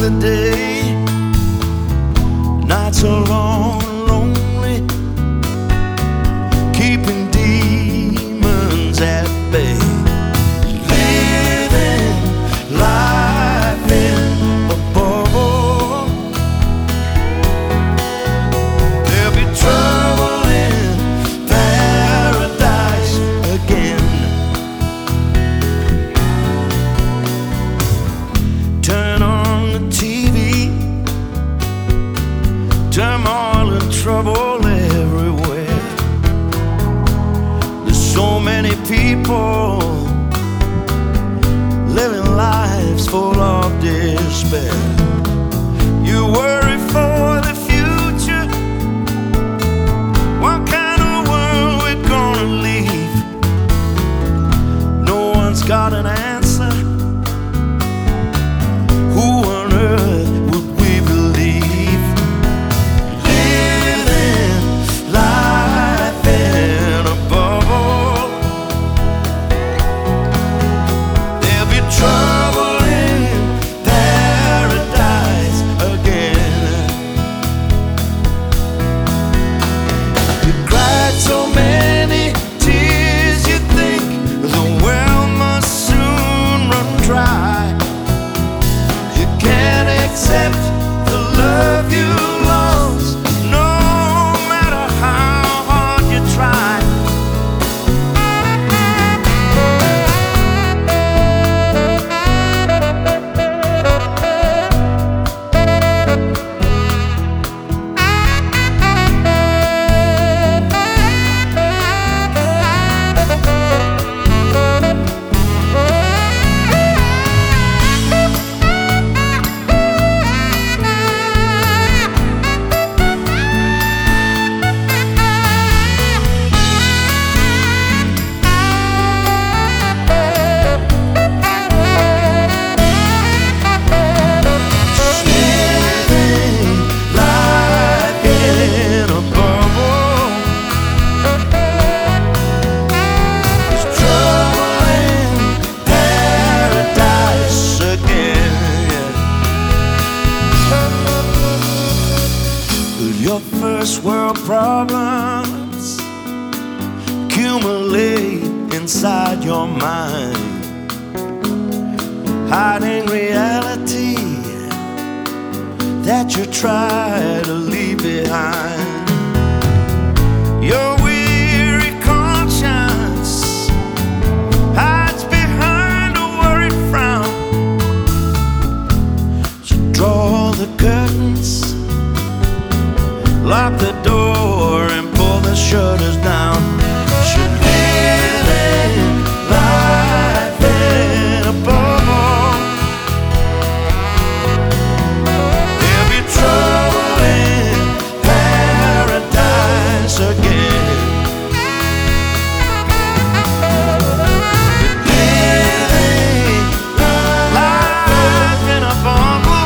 the day. Nights are long and lonely, keeping demons at bay. Living life in a bubble. There'll be trouble in paradise again. Turn on the TV, turmoil and trouble everywhere. There's so many people living lives full of despair. You worry for the future, what kind of world we're gonna leave. No one's got an answer. Who on earth would we believe? Living life in a bubble. There'll be trouble in paradise again. You cried so many tears, you think the well must soon run dry. Accept the love you lost, no matter how hard you try. Your first world problems accumulate inside your mind, hiding reality that you try to leave behind. Your weary conscience hides behind a worried frown. So draw the curtains, lock the door and pull the shutters down. Should living life in a bubble. There'll be trouble in paradise again. Living life in a bubble.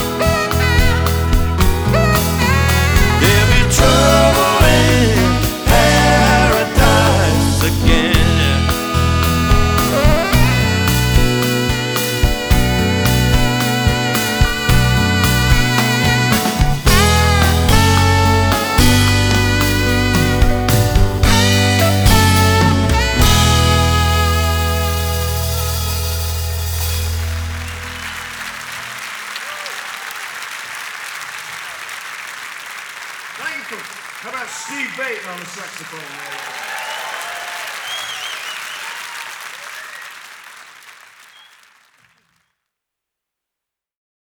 There'll be trouble in paradise again. Thank you. How about Steve Baton on the saxophone?